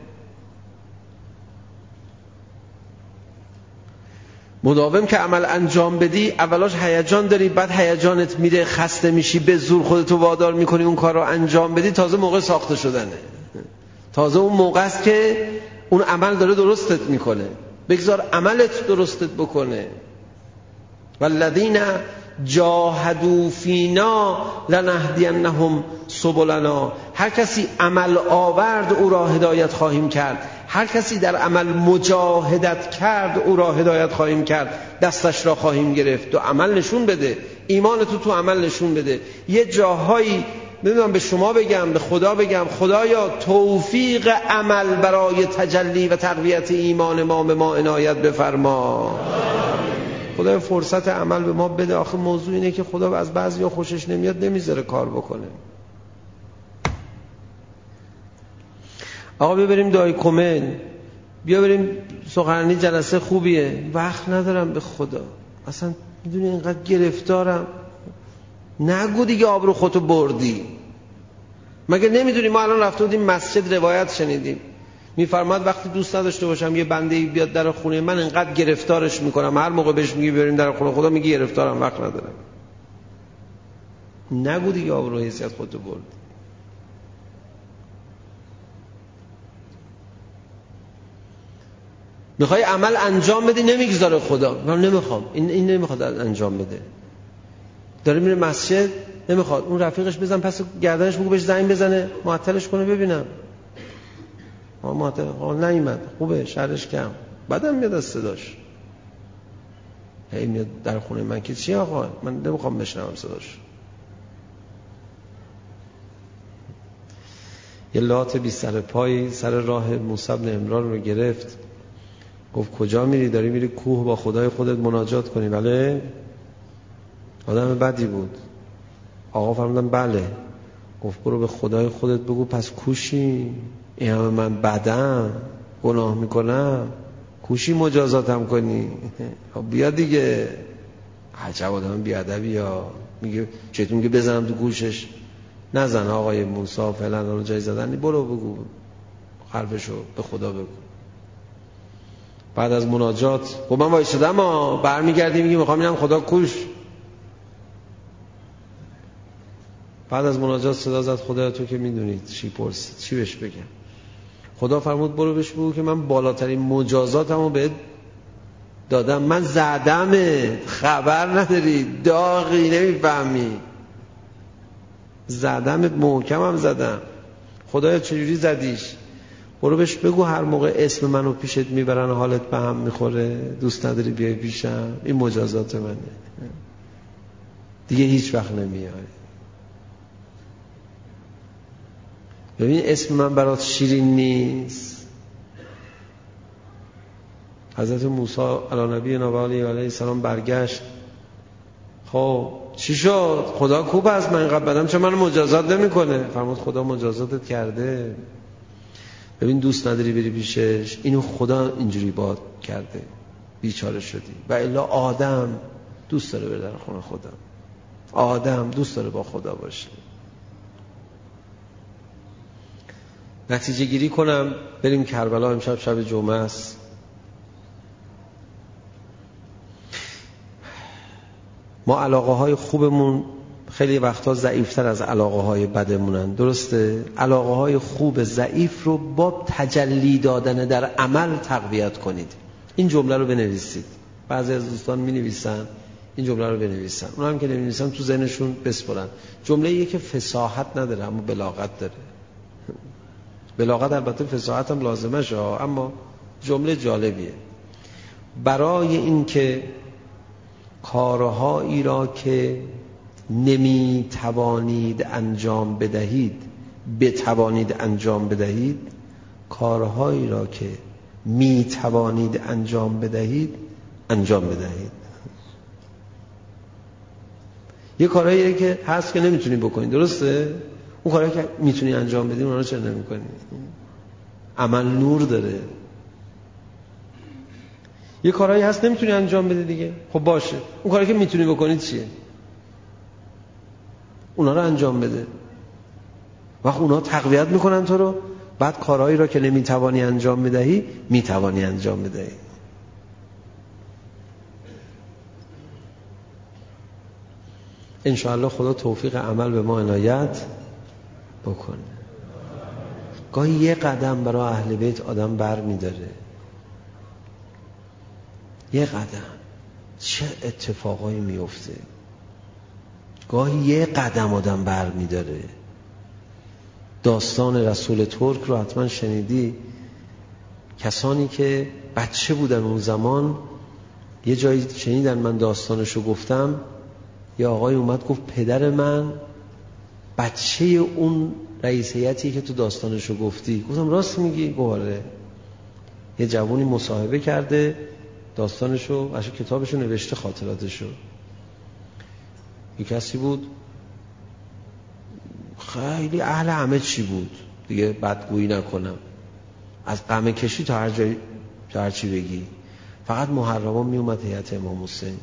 مداوم که عمل انجام بدی اولاش هیجان داری، بعد هیجانت میره، خسته میشی، به زور خودتو وادار میکنی اون کار رو انجام بدی، تازه موقع ساخته شدنه، تازه اون موقع است که اون عمل داره درستت میکنه. بگذار عملت درستت بکنه. والذین جاهدوا فینا لنهدینهم سبلنا. هر کسی عمل آورد او را هدایت خواهیم کرد. هر کسی در عمل مجاهدت کرد او را هدایت خواهیم کرد، دستش را خواهیم گرفت. تو عمل نشون بده، ایمانتو تو عمل نشون بده. یه جاهایی نمیدونم به شما بگم، به خدا بگم، خدایا توفیق عمل برای تجلی و تقویت ایمان ما به ما عنایت بفرما. خدا فرصت عمل به ما بده. آخه موضوع اینه که خدا از بعضیا خوشش نمیاد، نمیذاره کار بکنه. آقا ببریم دای کمل، بیا بریم سخنرانی، جلسه خوبیه، وقت ندارم به خدا، اصلا میدونی اینقدر گرفتارم. نگو دیگه آبرو خودتو بردی. مگه نمیدونی ما الان رفته بودیم مسجد روایت شنیدیم میفرماد وقتی دوست نداشته باشم یه بنده‌ای بیاد در خونه من انقدر گرفتارش میکنم، هر موقع بهش میگی بریم در خونه خدا میگی گرفتارم وقت ندارم. نگو دیگه آبرو حیثیت خودتو برد. میخوای عمل انجام بدی نمیگذاره خدا، من نمیخوام، این نمیخواد انجام بده، داره میره مسجد نمیخواد، اون رفیقش بزن پس گردنش بگو بهش زنگ بزنه معطلش کنه ببینم معطل نیومد خوبه شرش کم، بعدم میاد از صداش هی میاد در خونه من که چی آقا من نمیخوام بشنوم صداش. یه لات بی سر پایی سر راه موسی بن عمران رو گرفت، گفت کجا میری؟ داری میری کوه با خدای خودت مناجات کنی؟ بله. آدم بدی بود. آقا فرمودن بله. گفت برو به خدای خودت بگو پس کوشی، این همه من بدم گناه میکنم کوشی مجازاتم کنی؟ خب بیا دیگه. عجب آدم بیادبی یا میگه چطور میگه بزنم تو گوشش؟ نزن آقای موسی فعلا رو جای زدن، برو بگو حرفشو به خدا بگو. بعد از مناجات گفت من وایسادم برمیگردی میگی میخوام اینم خدا کوش. بعد از مناجات صدا زد خدایا تو که میدونید چی پرسید چی بهش بگم؟ خدا فرمود برو بهش بگو که من بالاترین مجازاتمو بهت دادم، من زدمت خبر نداری داغی نمیفهمی، زدمت محکمم زدم. خدایا چجوری زدیش؟ برو بهش بگو هر موقع اسم منو پیشت میبرن حالت به هم میخوره دوست نداری بیای پیشم، این مجازات منه دیگه هیچ وقت نمیای. ببین اسم من برات شیرین نیست. حضرت موسی علی نبینا و علیه السلام برگشت، خب چی شد؟ خدا کوب از من اینقدر بدم چه منو مجازات نمیکنه؟ فرمود خدا مجازاتت کرده. ببین دوست نداری بری پیشش، اینو خدا اینجوری باد کرده بیچاره شدی. و الا آدم دوست داره بره در خونه خدا، آدم دوست داره با خدا باشه. نتیجه گیری کنم بریم کربلا. امشب شب جمعه است. ما علاقه های خوبمون خیلی وقتا ضعیفتر از علاقه های بدمونن، درسته؟ علاقه های خوب ضعیف رو با تجلی دادن در عمل تقویت کنید. این جمله رو بنویسید. بعضی از دوستان می نویسن این جمله رو بنویسن، اونها هم که نمی نویسن تو ذهنشون بسپرن. جمله ایه که فصاحت نداره اما بلاغت داره. بلاغت البته فصاحت هم لازمه شه، اما جمله جالبیه. برای این که کارهایی را که نمی توانید انجام بدهید بتوانید انجام بدهید، کارهایی را که می توانید انجام بدهید انجام بدهید. یه کارهایی که هست که نمیتونی بکنید، درسته؟ اون کارهایی که میتونی انجام بدی اونها رو چرا نمیکنی؟ عمل نور داره. یه کارهایی هست نمیتونی انجام بدی دیگه، خب باشه اون کاری که میتونی بکنی چیه؟ اونا رو انجام بده. وقت اونا تقویت میکنن تو رو، بعد کارهایی را که نمیتوانی انجام بدهی میتوانی انجام بدهی. انشاءالله خدا توفیق عمل به ما عنایت بکنه. گاهی یه قدم برای اهل بیت آدم بر میداره، یه قدم چه اتفاقایی میفته. گاهی یه قدم آدم بر میداره. داستان رسول ترک رو حتما شنیدی. کسانی که بچه بودن اون زمان، یه جایی شنیدن من داستانشو گفتم، یه آقای اومد گفت پدر من بچه اون رئیس هیئتی که تو داستانشو گفتی. گفتم راست میگی؟ گفت یه جوونی مصاحبه کرده داستانشو، اشو کتابشو نوشته خاطراتشو. یه کسی بود خیلی اهل همه چی بود دیگه، بدگویی نکنم، از قمه کشی تا هر جای تا هر چی بگی. فقط محرمان می اومد هیئت امام حسین،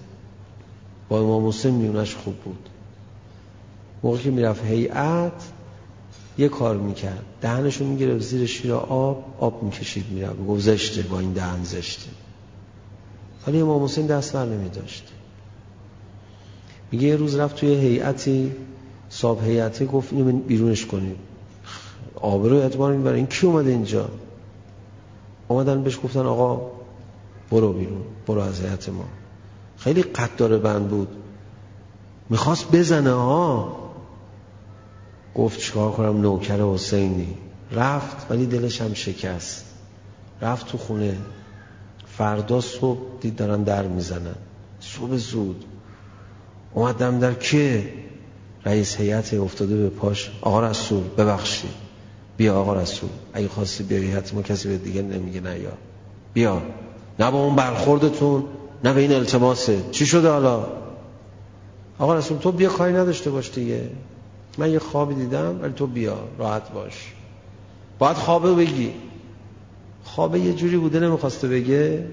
با امام حسین میونش خوب بود. موقعی که میرفت هیئت یه کار میکرد، دهنشو میگرفت زیر شیر آب میکشید میره، گفت زشته با این دهن زشته. ولی امام حسین دست بر نمیداشت. میگه یه روز رفت توی هیئتی، صاحب هیئتی گفت اینو بیرونش کنید، آبرو اعتبار میبره، این کی اومده اینجا؟ اومدن بهش گفتن آقا برو بیرون، برو از هیئت ما. خیلی قد داره بند بود، میخواست بزنه ها. گفت چیکار کنم، نوکر حسینی. رفت ولی دلش هم شکست. رفت تو خونه. فردا صبح دید دارن در میزنن، صبح زود اومدم در که رئیس هیئت افتاده به پاش، آقا رسول ببخشید، بیا آقا رسول، اگه خواستی بیا هیئت ما کسی به دیگه نمیگه نه، یا بیا، نه با اون برخوردتون نه به این التماسه، چی شده حالا؟ آقا رسول تو بیا، کاری نداشته باش دیگه، من یه خوابی دیدم ولی تو بیا راحت باش. باید خوابه بگی. خوابه یه جوری بوده نمیخواسته بگه.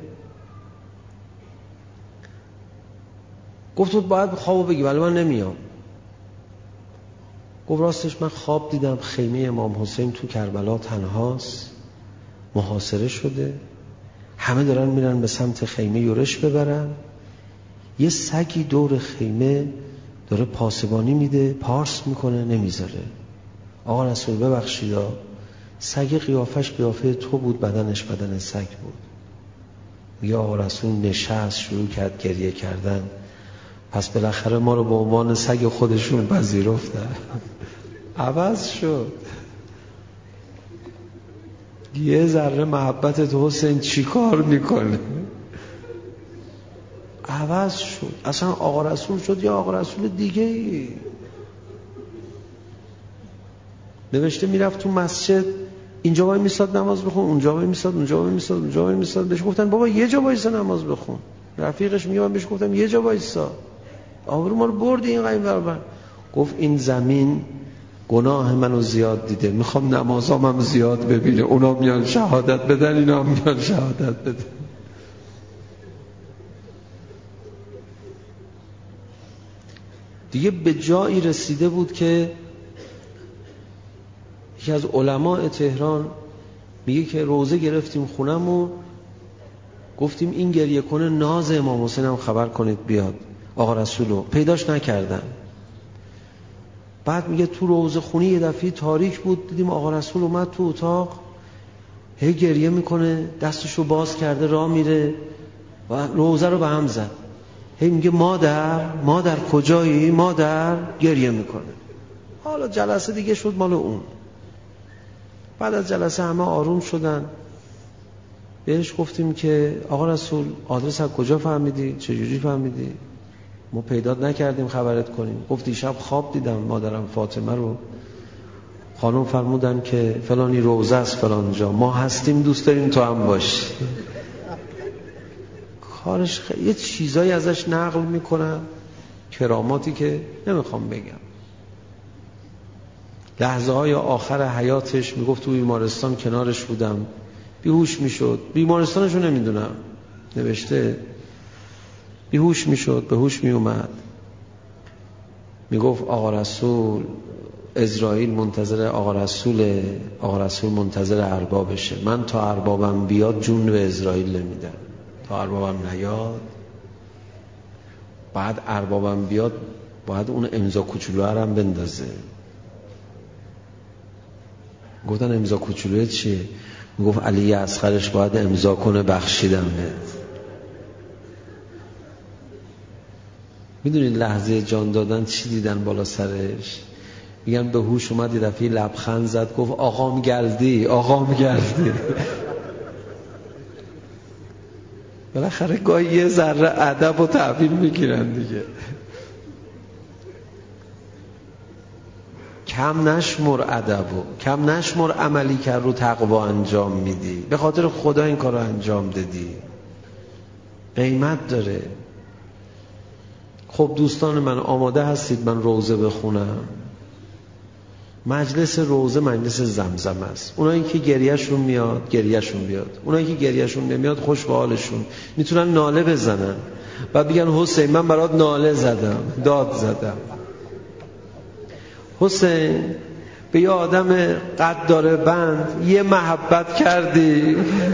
گفت تو باید خوابو بگی ولی من نمیام. گفت راستش من خواب دیدم خیمه امام حسین تو کربلا تنهاست، محاصره شده، همه دارن میرن به سمت خیمه یورش ببرن، یه سگی دور خیمه داره پاسبانی میده، پارس میکنه نمیذاره. آقا رسول ببخشید، سگ قیافش قیافه تو بود، بدنش بدن سگ بود. میگه آقا رسول نشست شروع کرد گریه کردن. پس بالاخره ما رو به عنوان سگ خودشون پذیرفتن. عوض شد. یه ذره محبت تو حسین چی کار میکنه؟ عوض شد. اصلا آقا رسول شد یا آقا رسول دیگه ای. نوشته میرفت تو مسجد، اینجا وای میستاد نماز بخون، اونجا وای میستاد، اونجا وای میستاد، اونجا وای میستاد. بهش گفتن بابا یه جا وایسا نماز بخون. رفیقش میگه من بهش گفتم یه جا وایسا، آبرو ما رو بردی این قیم برابر. گفت این زمین گناه منو زیاد دیده، میخوام نمازامم زیاد ببینه، اونا میان شهادت بدن، اینا میان شهادت بدن. دیگه به جایی رسیده بود که یکی از علماء تهران میگه که روزه گرفتیم خونمو، گفتیم این گریه کنه ناز امام حسین هم خبر کنید بیاد، آقا رسولو پیداش نکردن. بعد میگه تو روزه خونی یه دفعه تاریک بود، دیدیم آقا رسول اومد تو اتاق، هی گریه میکنه، دستشو باز کرده راه میره و روزه رو به هم زد. هی میگه مادر کجایی؟ مادر گریه میکنه. حالا جلسه دیگه شد مال اون. بعد از جلسه همه آروم شدن. بهش گفتیم که آقا رسول آدرس از کجا فهمیدی؟ چجوری فهمیدی؟ ما پیدات نکردیم خبرت کنیم. گفت دیشب خواب دیدم مادرم فاطمه رو، خانم فرمودن که فلانی روزه است فلان جا، ما هستیم دوست داریم تو هم باشی. کارش خیلی یه چیزایی ازش نقل میکنن، کراماتی که نمیخوام بگم. لحظه های آخر حیاتش میگفت تو بیمارستان کنارش بودم، بیهوش میشد، بیمارستانشو نمیدونم، نوشته بیهوش میشد، به هوش میومد، میگفت آقا رسول اسرائیل منتظر آقا رسول منتظر اربابشه، من تا اربابم بیاد جون به اسرائیل نمیدم، تا اربابم نیاد. بعد اربابم بیاد باید اون امضا کوچولو هم بندازه. گفتن امضا کوچولو چیه؟ میگفت علی اصغرش باید امضا کنه بخشیدم بهت. میدونید لحظه جان دادن چی دیدن بالا سرش؟ میگن به هوش اومد، یه دفعه لبخند زد، گفت آقام گردی. بالاخره گاهی یه ذره ادب و تحویل میگیرن دیگه. کم نشمر ادبو، کم نشمر عملی که رو تقوا انجام میدی، به خاطر خدا این کار رو انجام دادی، قیمت داره. خب دوستان من آماده هستید من روزه بخونم؟ مجلس روزه مجلس زمزم است. اونایی که گریهشون میاد گریهشون بیاد، اونایی که گریهشون نمیاد خوش به حالشون، میتونن ناله بزنن و بگن حسین من برات ناله زدم، داد زدم. حسین به یه آدم قدار بند یه محبت کردی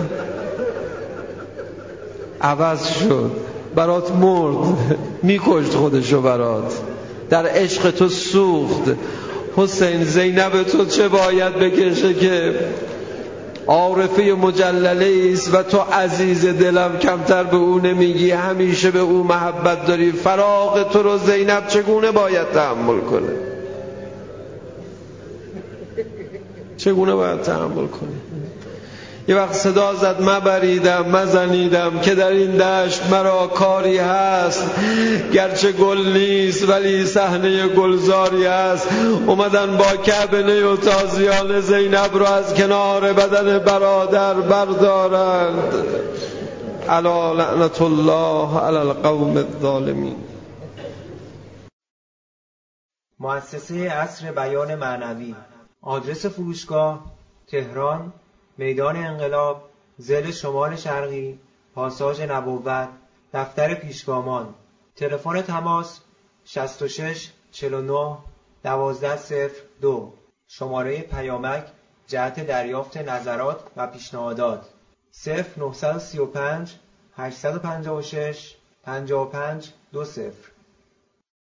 عوض شد، برات مرد، میکشت خودشو برات، در عشق تو سوخت. حسین زینب تو چه باید بکشه که عارفه مجلله است و تو عزیز دلم، کمتر به او نمیگی، همیشه به او محبت داری، فراق تو رو زینب چگونه باید تحمل کنه؟ چگونه باید تحمل کنه؟ یه وقت صدا زد مبریدم مزنیدم که در این دشت مرا کاری هست، گرچه گل نیست ولی صحنه گلزاری هست. اومدن با کعبه و تازیان زینب رو از کنار بدن برادر بردارند. الا لعنت الله علی القوم الظالمین. مؤسسه عصر بیان معنوی. آدرس فروشگاه: تهران، میدان انقلاب، ضلع شمال شرقی، پاساژ نبوت، دفتر پیشگامان. تلفن تماس 66 49 1202. شماره پیامک جهت دریافت نظرات و پیشنهادات 0935 856 55 20.